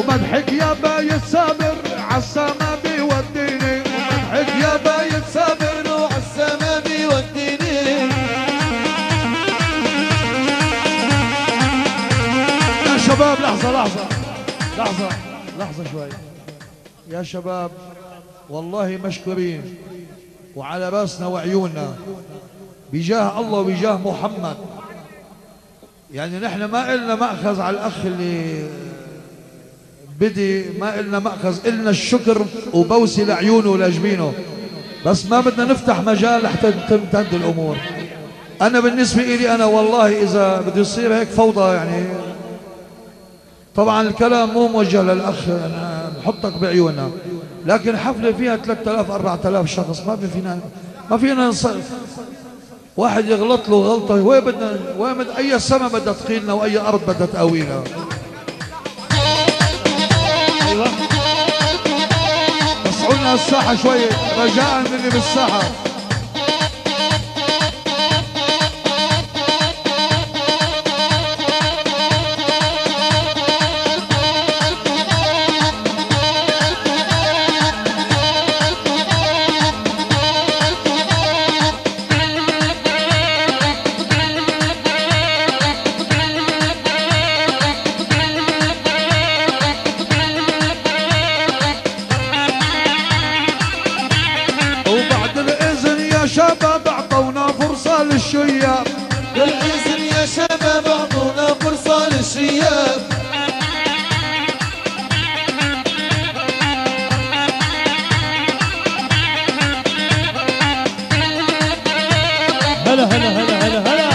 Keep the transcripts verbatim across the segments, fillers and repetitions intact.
ومدحك يا بايت سابر عالسما بيوديني، ومدحك يا بايت سابر وعالسما بيوديني. يا شباب لحظة لحظة لحظة لحظة شوي يا شباب، والله مشكورين وعلى راسنا وعيوننا بجاه الله وبجاه محمد. يعني نحن ما إلنا مأخذ على الأخ اللي بدي، ما إلنا مأخذ، إلنا الشكر وبوسي لعيونه ولجبينه، بس ما بدنا نفتح مجال لحتى تمتد الأمور. أنا بالنسبة إلي أنا والله إذا بده يصير هيك فوضى، يعني طبعا الكلام مو موجه للأخ، أنا بحطك بعيوننا، لكن حفلة فيها ثلاثة آلاف أربعة آلاف شخص ما فينا ما فينا نص... واحد يغلط له غلطة، وين بدنا وين بدنا أي سما بدها تقيلنا وأي أرض بدها تقاوينا. أيوة وسعوا لنا الساحة شوي رجاء من اللي بالساحة. شباب اعطونا فرصة للشياب، بالإذن يا شباب اعطونا فرصة للشياب. هلا هلا هلا هلا هلا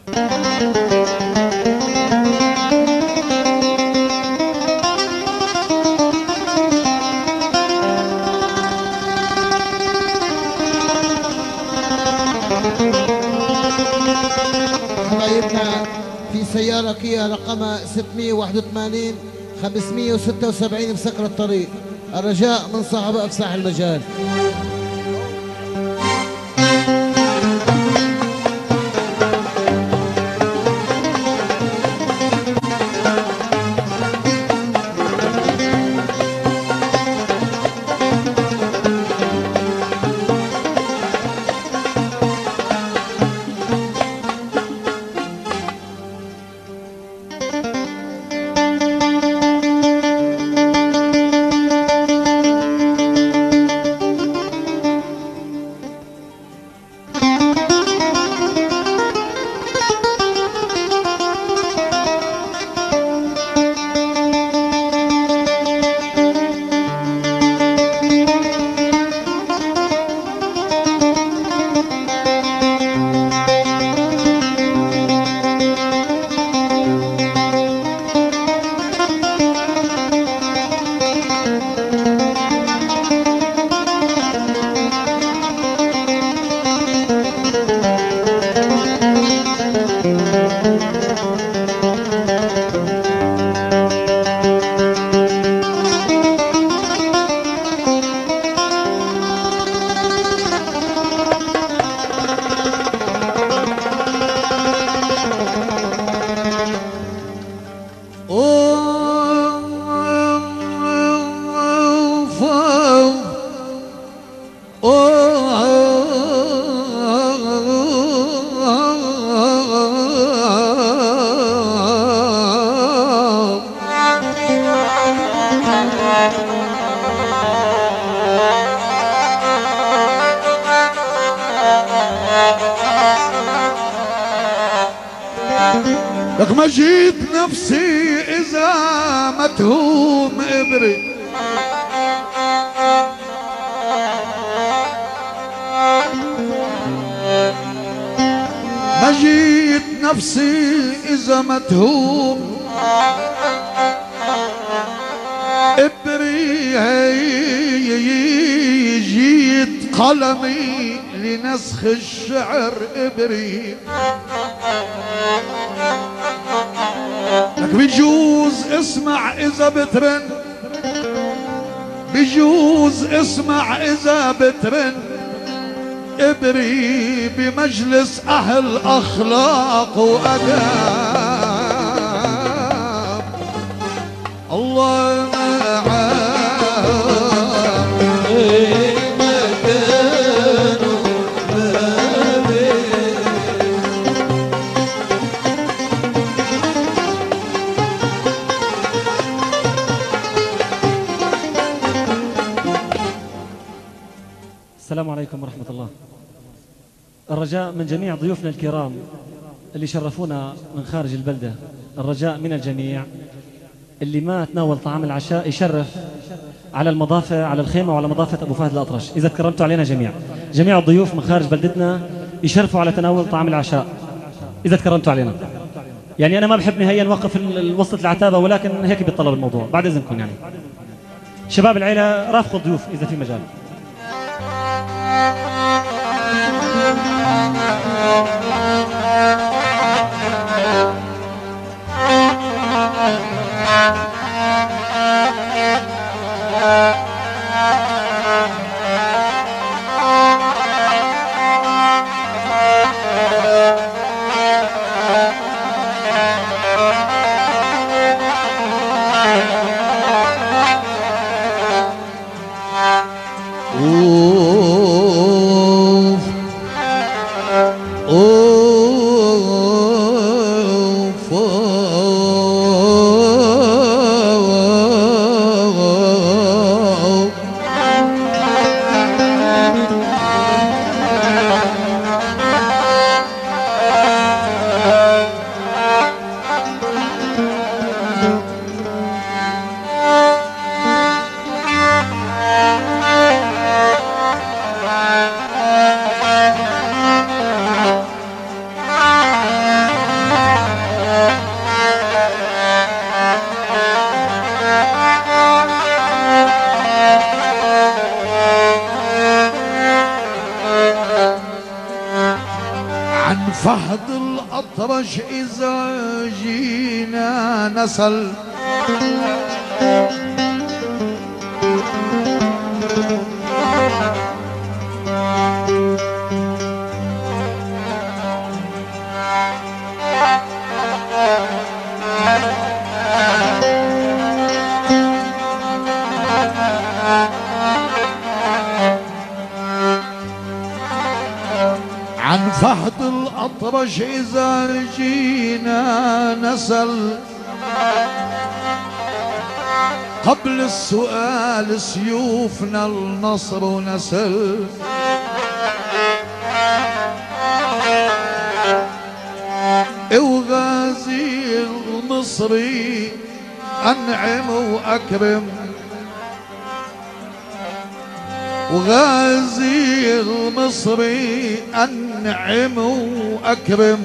حبايبنا في سيارة كيا رقمها ستمية وواحد وثمانين خمسمية وستة وسبعين بسكر الطريق. الرجاء من صاحب افسح المجال. لك ما جيت نفسي إذا متهوم إبري ما جيت نفسي إذا متهوم إبري جيت قلمي لنسخ الشعر إبري لك بيجوز اسمع إذا بترن بيجوز اسمع إذا بترن إبري بمجلس أهل أخلاق وأداب الله معاه السلام عليكم ورحمة الله. الرجاء من جميع ضيوفنا الكرام اللي شرفونا من خارج البلدة، الرجاء من الجميع اللي ما تناول طعام العشاء يشرف على المضافة، على الخيمة وعلى مضافة أبو فهد الأطرش. إذا تكرمتوا علينا جميع جميع الضيوف من خارج بلدتنا يشرفوا على تناول طعام العشاء إذا تكرمتوا علينا. يعني أنا ما بحب نهائيا نوقف وسط العتابة، ولكن هيك بيتطلب الموضوع بعد إذنكم. يعني شباب العيلة رافقوا الضيوف إذا في مجال. أوه فهد الأطرش إذا جينا نسل عن فهد الأطرش إذا جينا نسل قبل السؤال سيوفنا النصر ونسل وغازي المصري أنعم وأكرم وغازي المصري أنعم وأكرم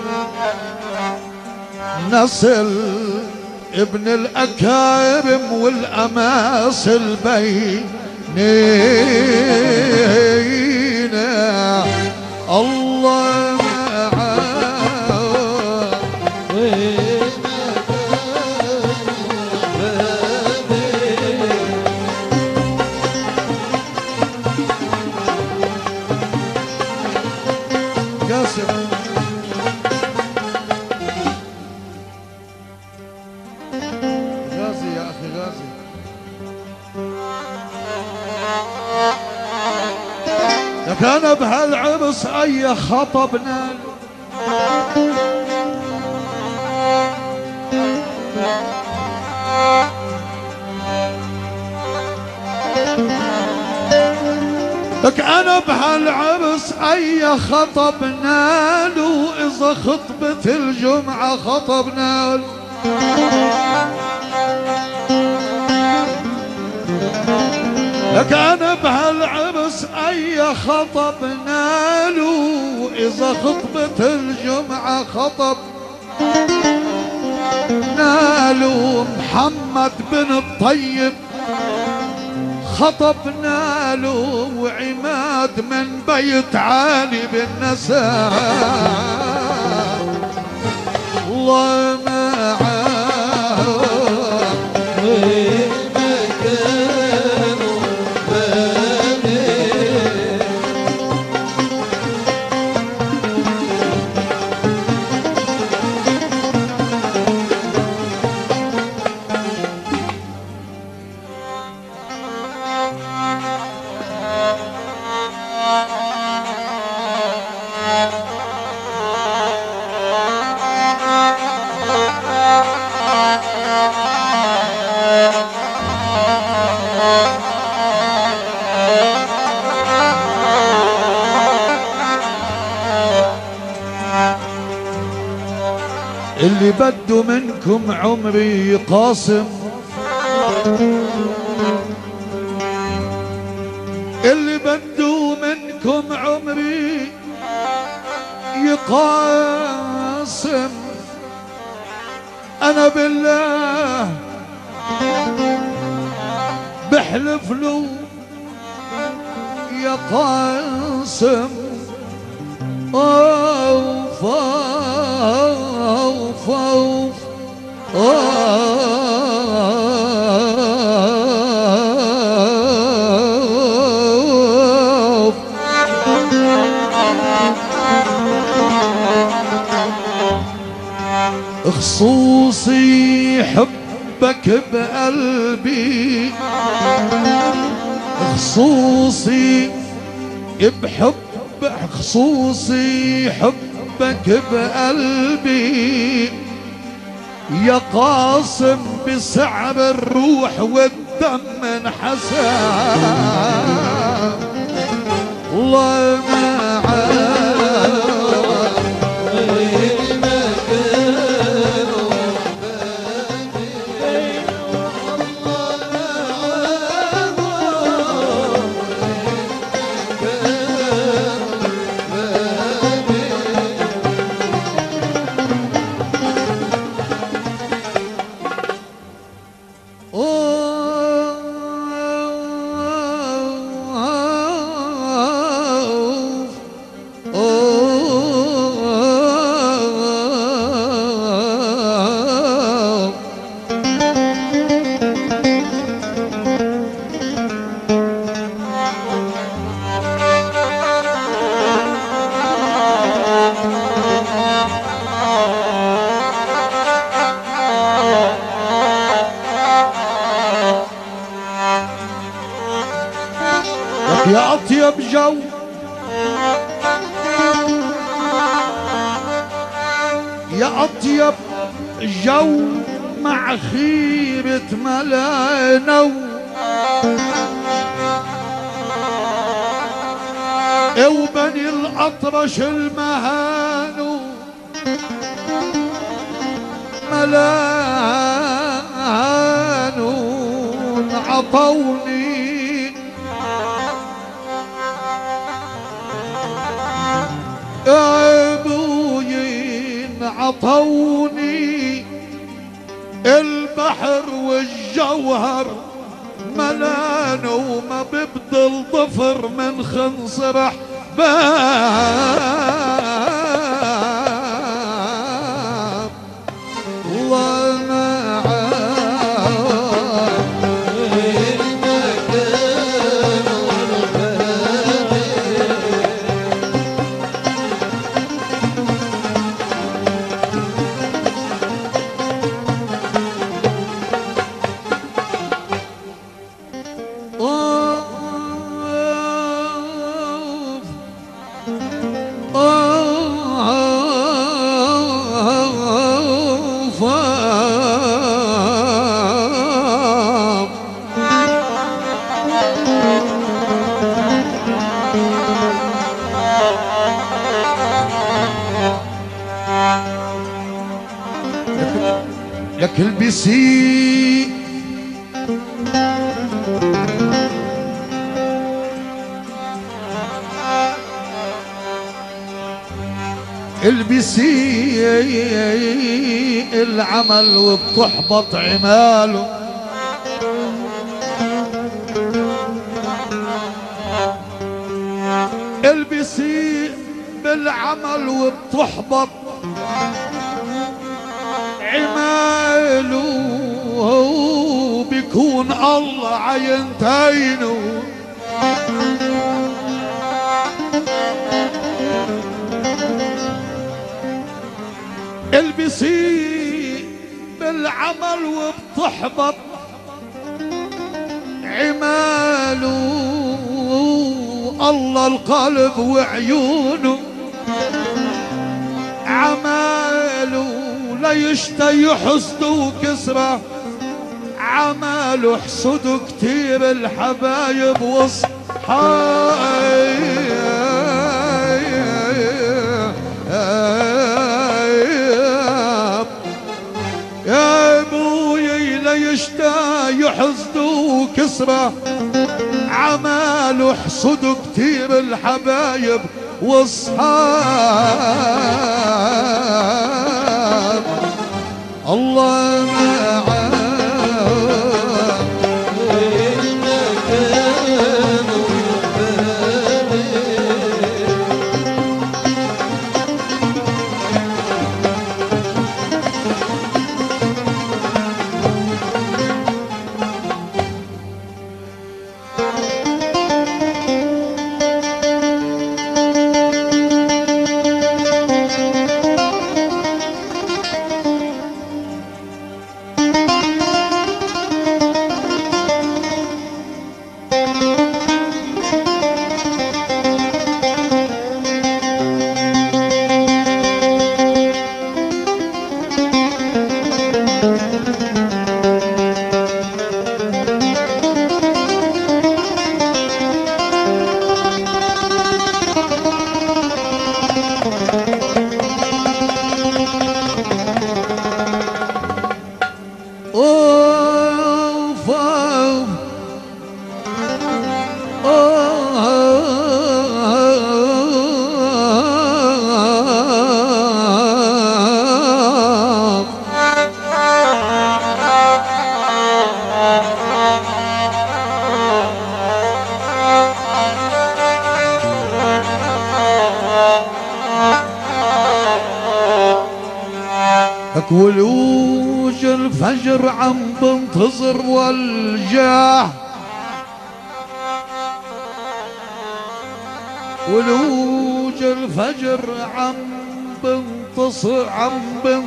نسل ابن الأكارم والأماثل بينينا الله غازي يا أخي غازي. كان بهالعرس أي خطبنا لك أنا بهالعرس أي خطبنا له إذا خطبة الجمعة خطبنا له لك أنا بهالعرس أي خطبنا له إذا خطبة الجمعة خطبنا له محمد بن الطيب خطبنا له وعماد من بيت علي بالنساء الله معاه مكانه بني اللي بده منكم عمري يقاسم اللي بده منكم عمري يقاسم أنا بالله بحلف له يا قاسم أوف أوف أوف أوف خصوصي حبك بقلبي خصوصي بحب خصوصي حبك بقلبي يا قاسم بسعر الروح والدم انحساب الله معاه أطيب جو يا أطيب جو مع خيبة ملانو وبني الأطرش المهانو ملانو عطوني ابوين عطوني البحر والجوهر ملان وما ببدل ضفر من خنصر احباب الله لك البسي البسي العمل وبتحبط عماله البسي بالعمل وبتحبط عماله بيكون الله عينتينه البسي بالعمل وبتحبط عماله الله القلب وعيونه عماله لا يشتي حسده وكسره عماله حسده كتير الحبايب واصحاب يا ابوي لا يشتي حسده وكسره عماله حسده كتير الحبايب واصحاب الله معاه ولوج الفجر عم بنتظر والجاه ولوج الفجر عم بنتصر عم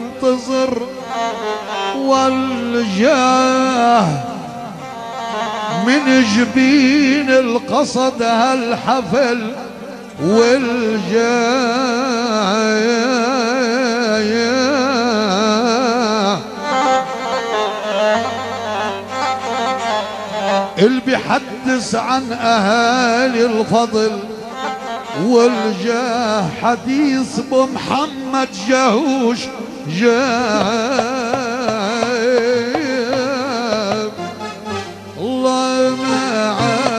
بنتظر والجاه من جبين القصد هالحفل والجاي اللي بيحدث عن اهالي الفضل والجاه حديث بمحمد جاهوش جاب الله معاه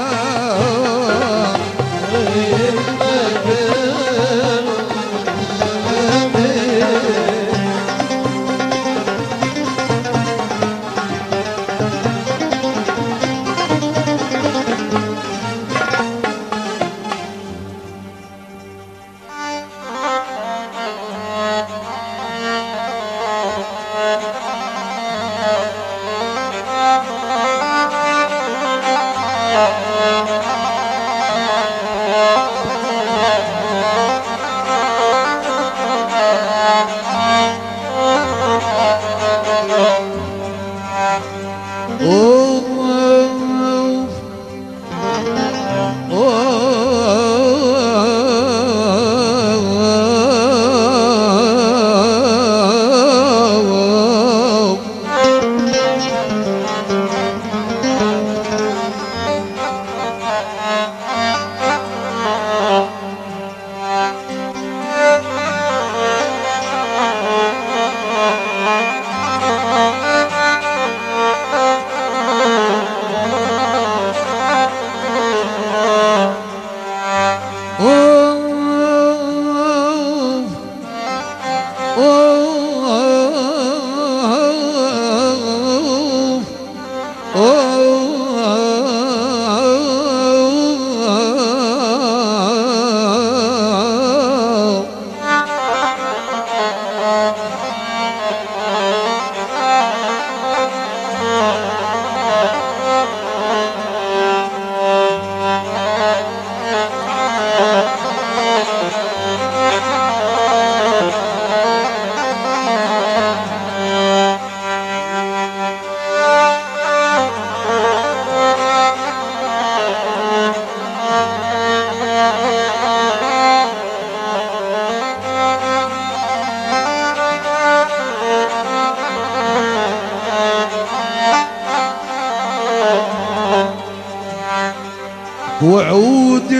وعود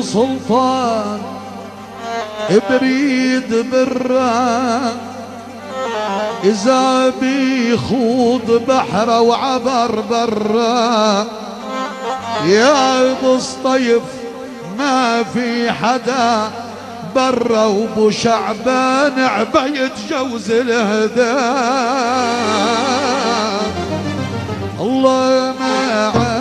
البسلطان بريد برا إذا بيخوض بحره وعبر برا يا بسطيف ما في حدا برا وبو شعبان عبيد جوز الهدى الله معاه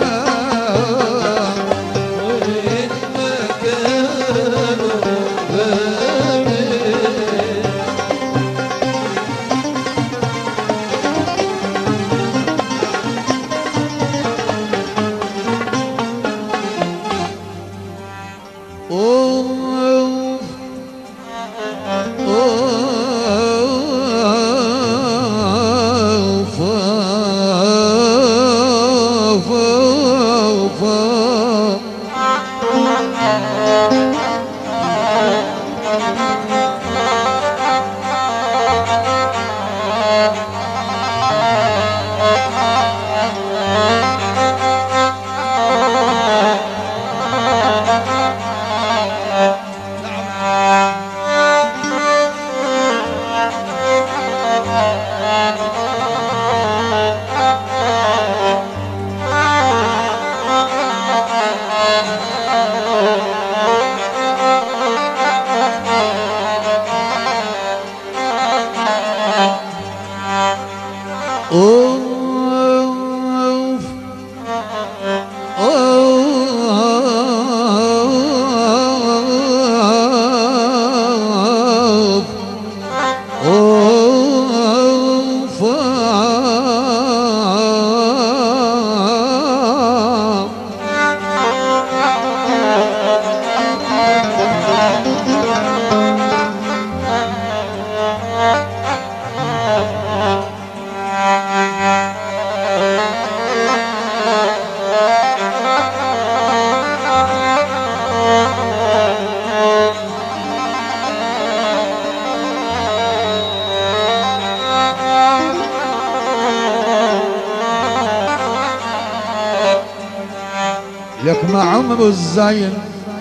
لك مع عمرو الزين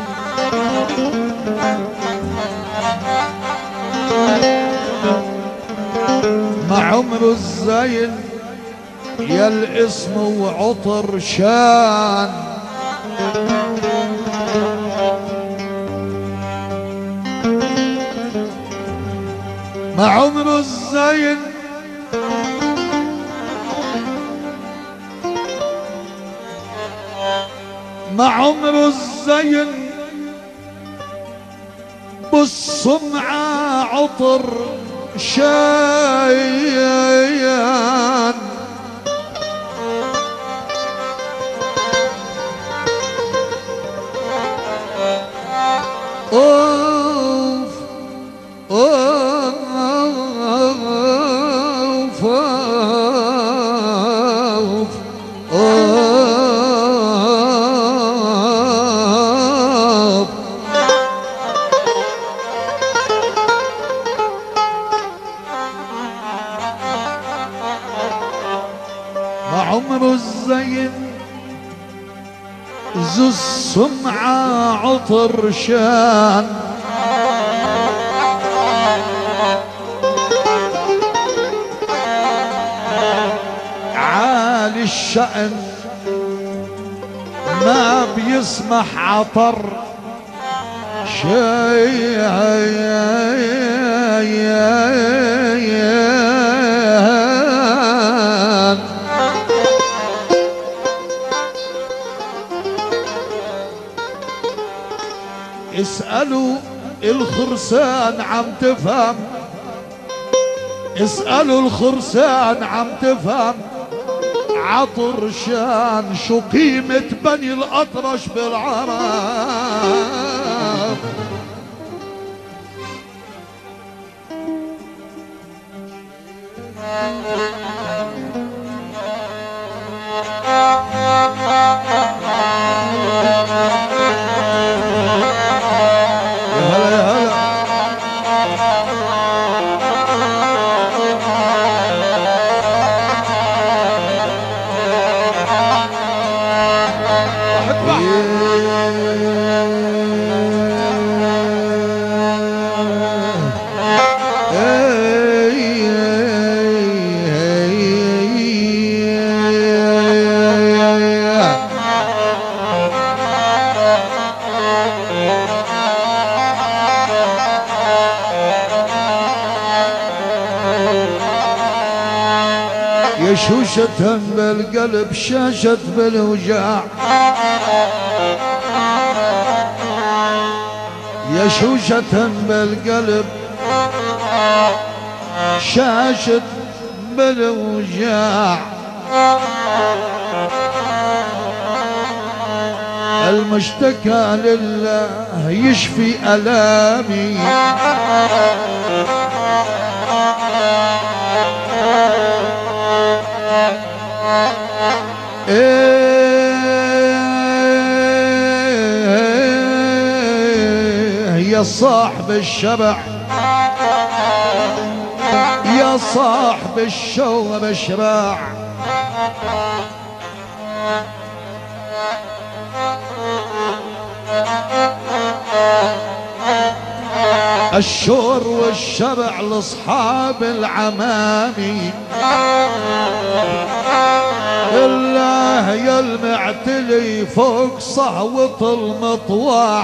مع عمرو الزين يا الاسم وعطر شان مع عمرو الزين مع عمرو الزين بالصمعة عطر شايان اوف اوف اوف اوف مع عمرو الزين ذو السمعة عطر شان عالي الشأن ما بيسمح عطر شيء اسألوا الخرسان عم تفهم اسألوا الخرسان عم تفهم عطر شان شو قيمة بني الأطرش بالعرب شوشة بالقلب شاشت بالوجاع يا شوشة بالقلب شاشت بالوجاع المشتكى لله يشفي ألامي يا صاحب الشبع يا صاحب الشوب اشباع الشور والشبع لاصحاب العمامي الله يا المعتلي فوق صهوة المطواع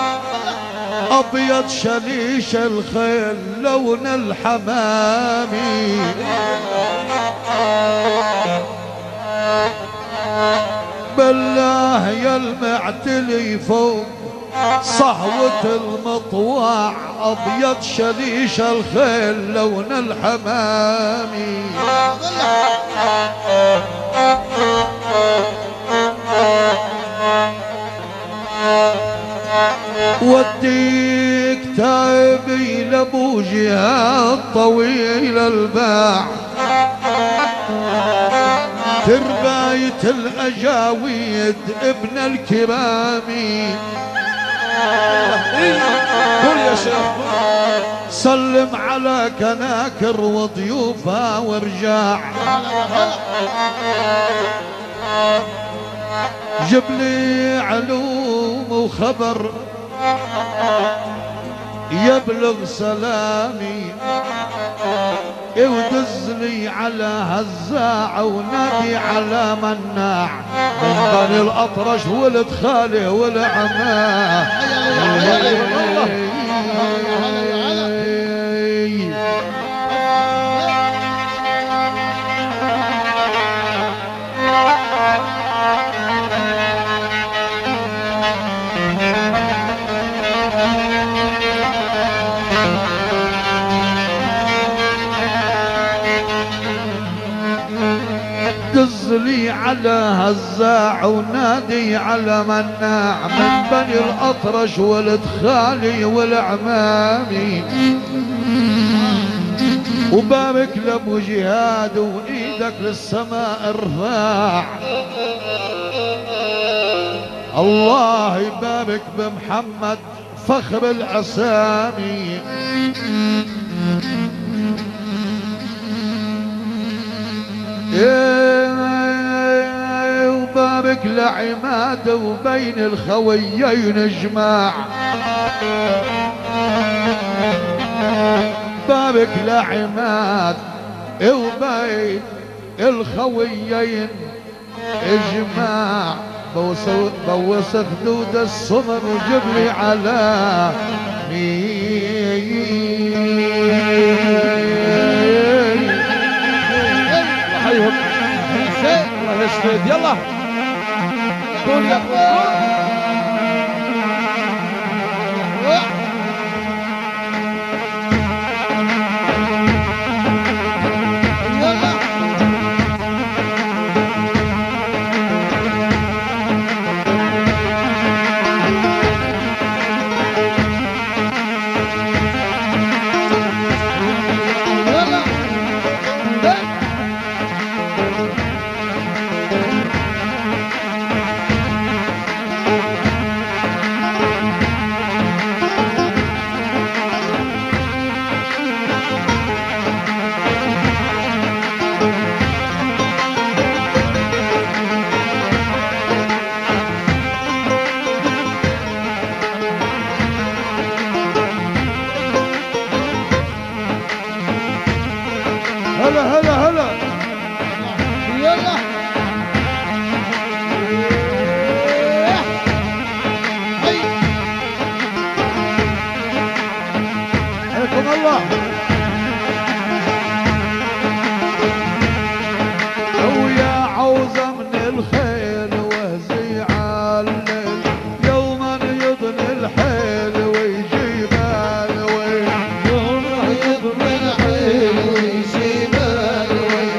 أبيض شليش الخيل لون الحمامي بالله يا المعتلي فوق صهوة المطواع أبيض شليش الخيل لون الحمامي وديك تابي لابو جهاد طويل الباع ترباية الأجاويد ابن الكرامي قول يا شيخ سلم على كناكر وضيوفها وارجع جيب لي علوم وخبر يبلغ سلامي، ودزني على هزاع ونادي على مناع من بني الأطرش ولد خالي والعماه. دزلي على هزاع ونادي على مناع من بني الأطرش ولد خالي والعمامي، وبابك لابو جهاد وايدك للسماء ارفاع. الله يبارك بمحمد فخر الاسامي. وبارك لعماد وبين الخويين جماع، بارك لعماد وبين الخويين اجماع. بوس خدود الصمر وجبري على مين. حيهم الله يسعد. يلا قول يا هلا هلا هلا. يلا حياكم الله. ويا عوزة من الخيل وهزي عالليل، يوما يضني الحيل ويجيب الويل، يوم يضرب الحيل ويجيب الويل.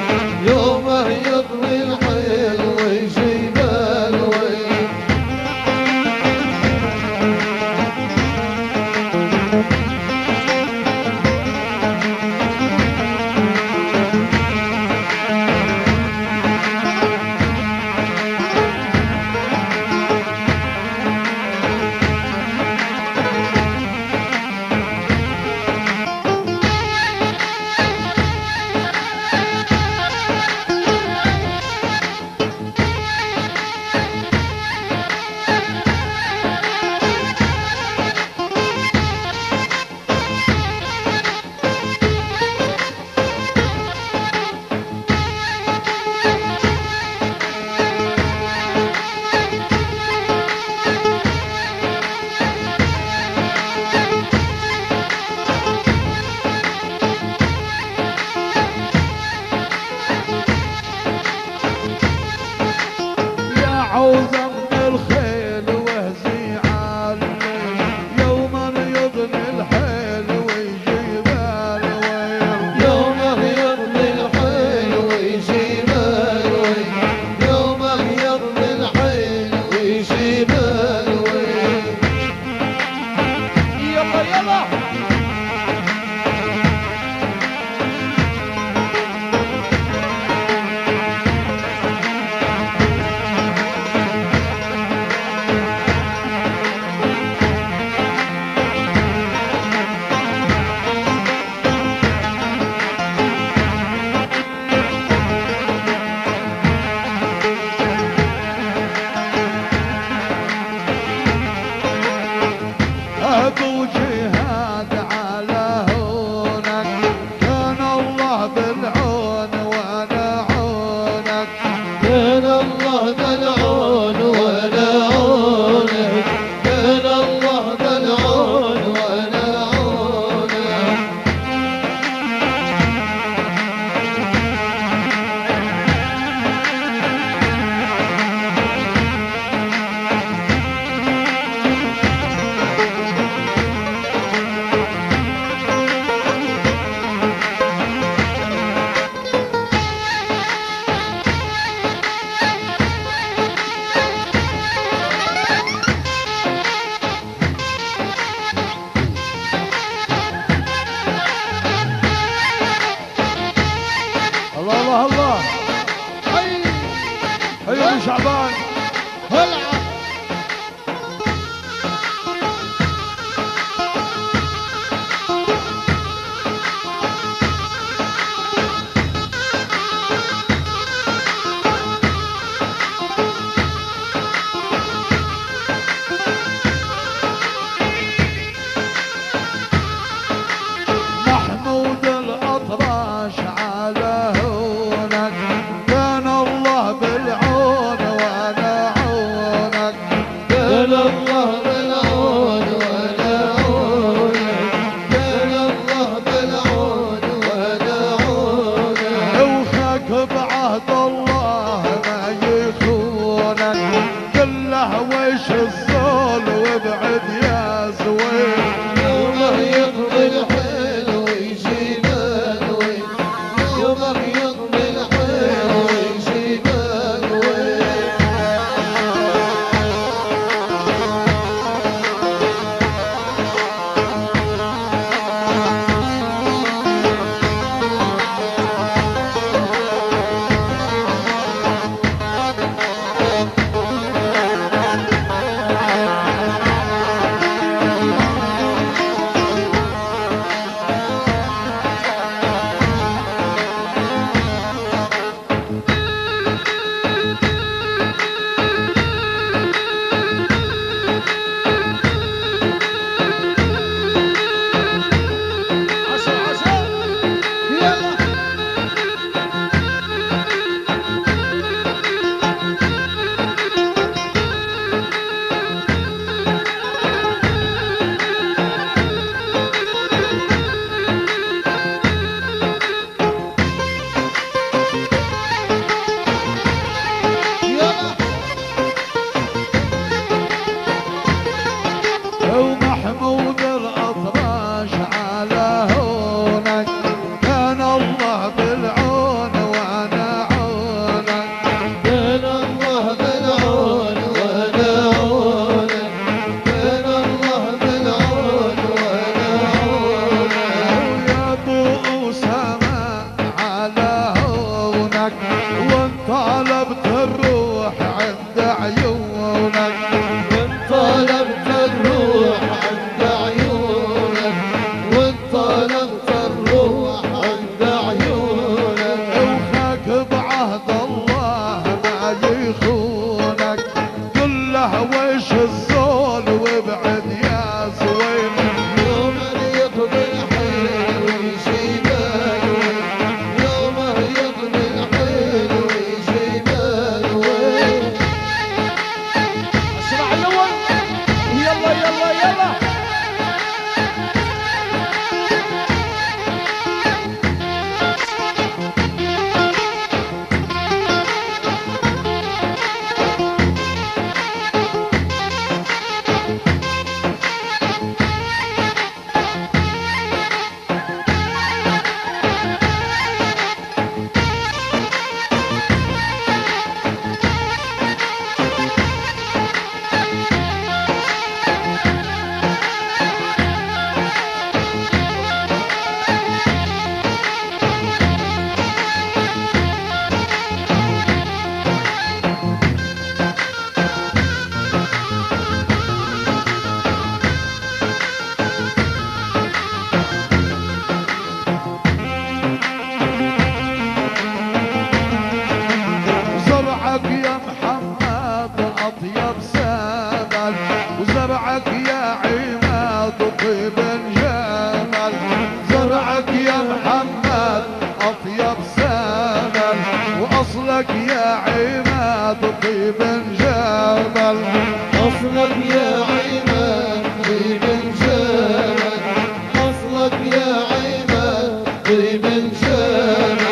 زرعك يا محمد أطيب سمل، وزرعك يا عماد طيب جمل. زرعك يا محمد أطيب سمل، وأصلك يا عماد طيب جمل. أصلك يا عماد طيب جمل، أصلك يا عماد طيب جمل.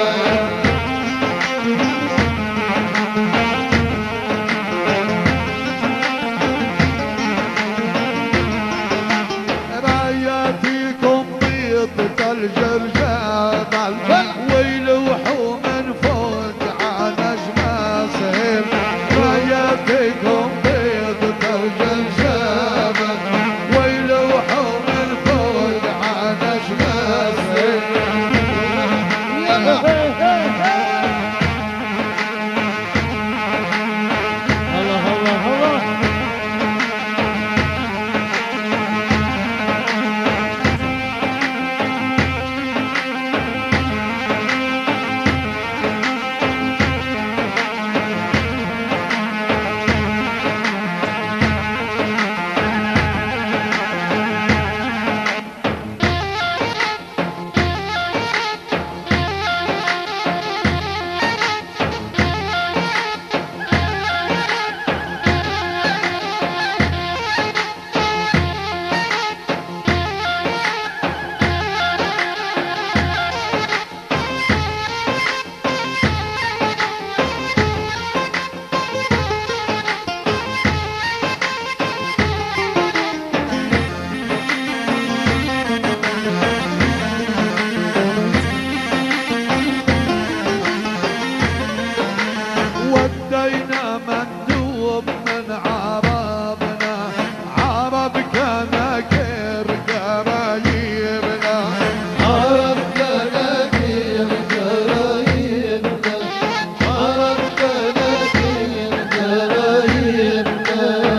ثلج الجبل ويلوحوا من فوق على جماسهم. راياتكم بيض ثلج الجبل ويلوحوا من فوق على جماسهم. الله الله الله. ودينا مندوب من عربنا، عرب كان كير قرايبنا. عرب كان كير قرايبنا، عرب كان كير قرايبنا.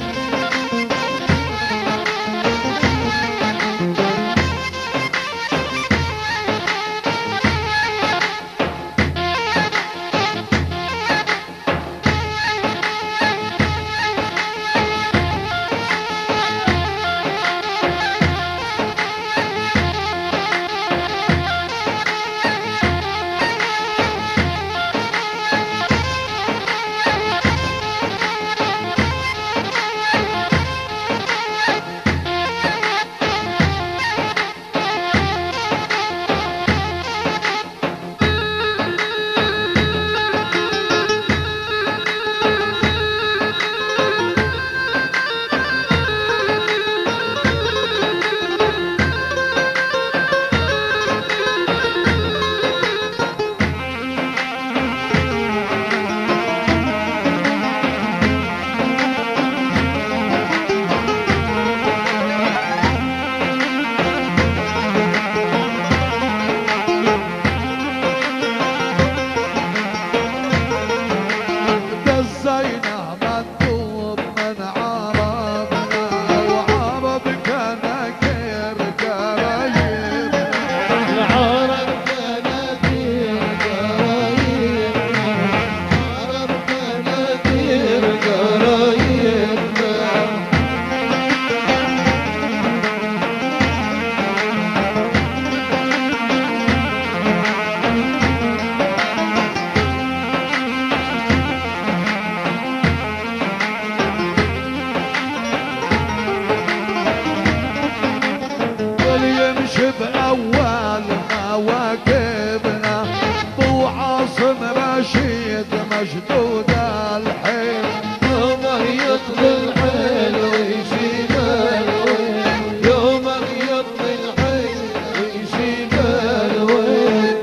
دزينا مندوب من عربنا، وعرب كان كير قرايبنا. العرب كان كير قرايبنا، العرب كان كير قرايبنا. واليمشي بأول مواكبنا، طو عاصم رشيد مشدود الحيل. يومه يطلع الحيل ويشيب الويل، يومه يطلع الحيل ويشيب الويل.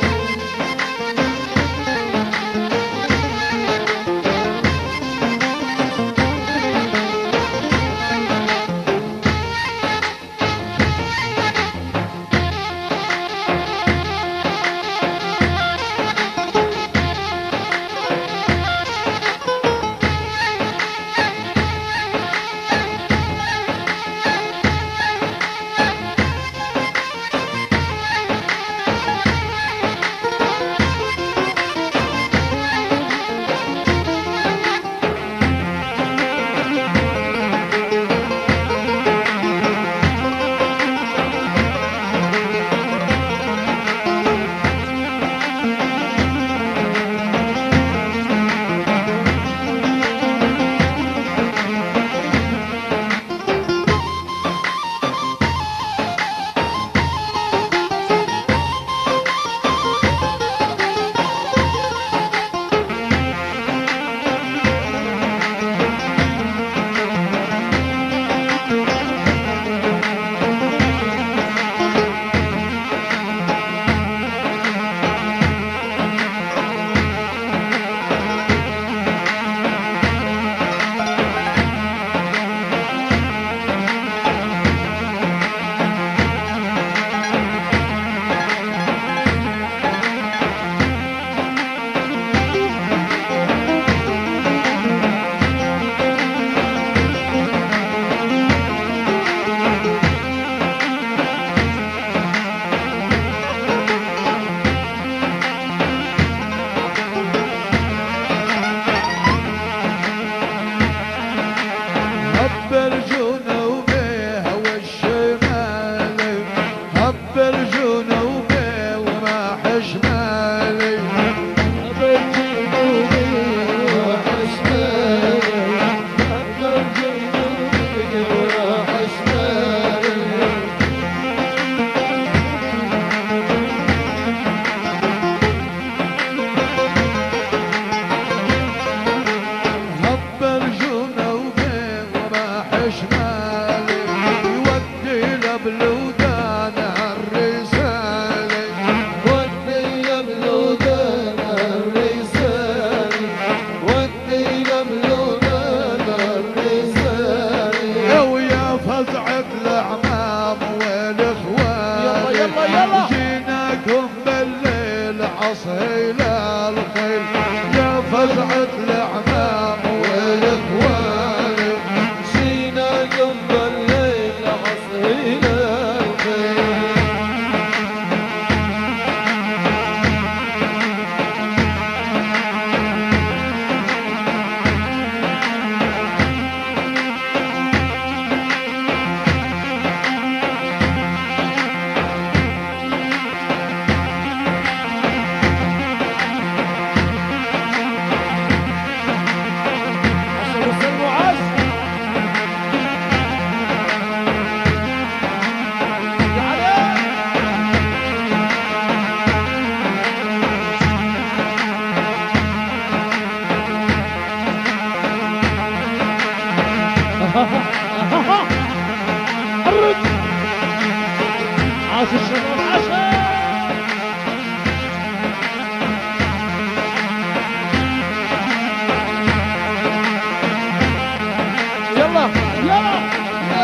عصهيل الخيل يا فزعة الأعمام والإخوان مشينا جنب الليل عصهيل الخيل عاش الشباب عاش يلا يلا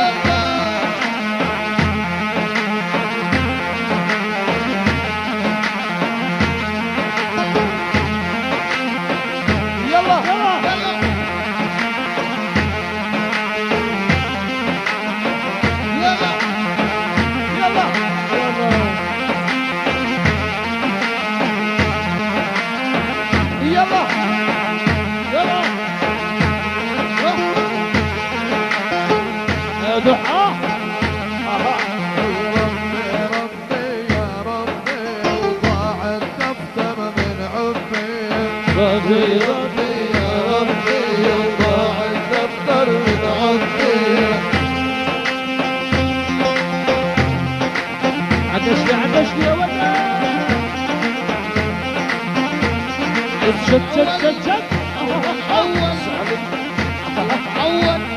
دعاء ربي ربي يا ربي وضاع الدفتر من عمي ربي ربي يا ربي وضاع الدفتر من عمي عدشني عدشني يا ولد شد شد شد شد أول أول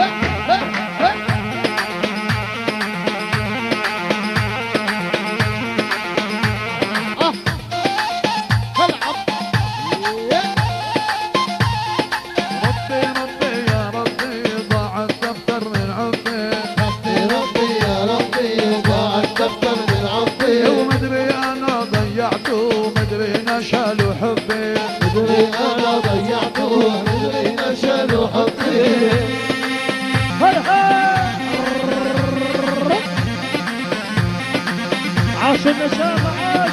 ربي ربي يا ربي ضاع الدفتر من عمي ربي يا ربي وضاع الدفتر من عمي ومدري انا ضيعته مدري نشال حبي مدري انا ضيعته مدري نشل حبي عاش النشام عاش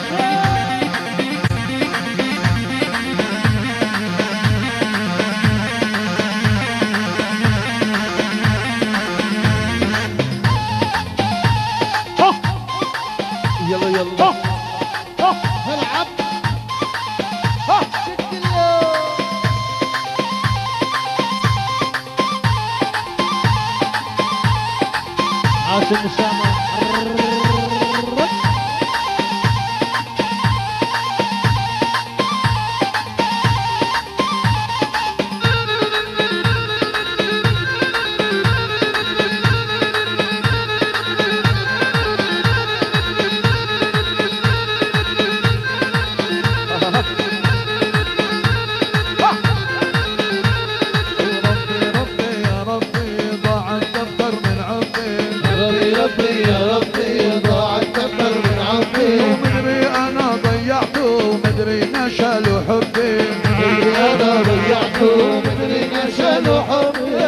يلا يلا العب عاش النشامة ربي ربي يا ربي ضاع الدفتر من عمي ربي ربي يا ربي ضاع الدفتر من عمي ومدري انا ضيعته مدري نشال حبي مدري انا ضيعته مدري نشل حبي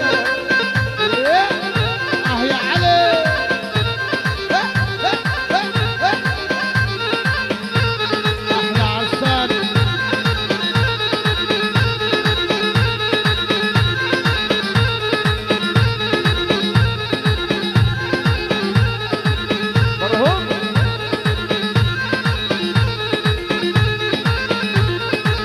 اه يا علي احلى عسان مرهوب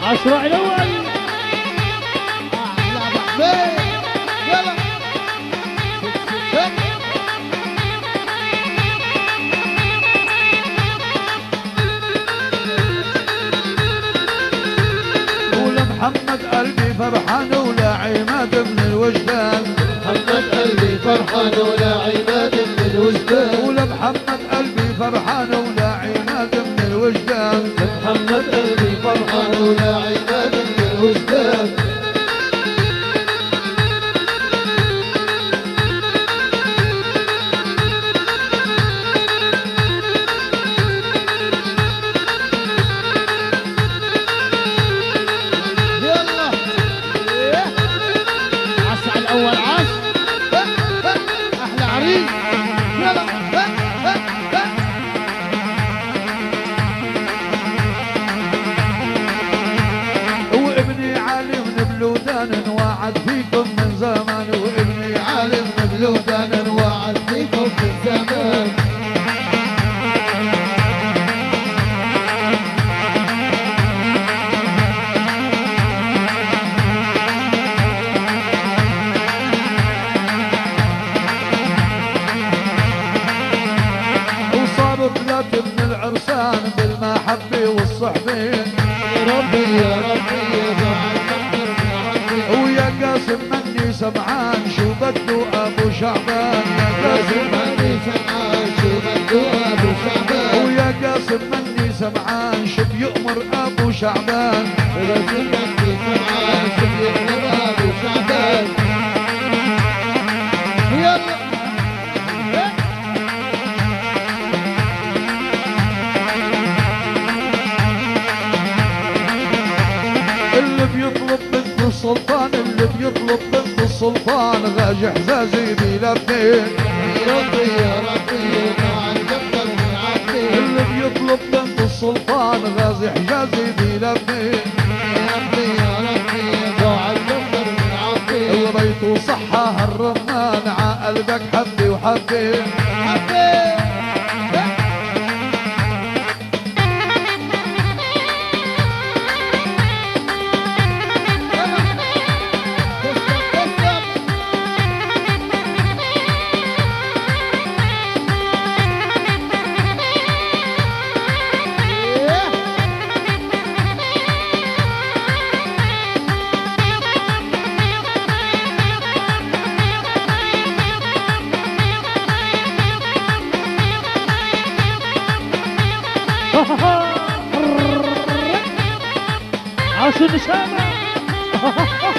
عشرة الأول. احلى ابو حميد يلا محمد قلبي فرحان ولا عماد من الوجدان. محمد قلبي فرحان ولا عماد من الوجدان. ولا محمد قلبي فرحان ولا عماد من الوجدان. محمد قلبي فرحان ولا عماد من الوجدان. وعد فيكم من زمان. وابني عالم مبلوطان وعد فيكم من زمان. وصاروا ثلاثة من العرسان بالمحبة والصحبين. يا ربي يا ربي يا ويا قاسم مني سمعان شو بده ابو شعبان. يا قاسم مني سمعان شو بده ابو شعبان. ويا قاسم مني سمعان شو بيأمر ابو شعبان. قاسم مني سمعان شو بيأمر ابو شعبان. يلا اللي بيطلب بنت السلطان اللي بيطلب بنت السلطان غاجي حزازي بلا اثنين. يا ربي يا ربي مع الجبل والعافية. اللي بيطلب بنت السلطان غازي حجازي بلا اثنين. يا ربي يا ربي مع الجبل والعافية. اللي بيته صحة هالرمان ع قلبك حبي وحبي حبي. عاشوا النسامة.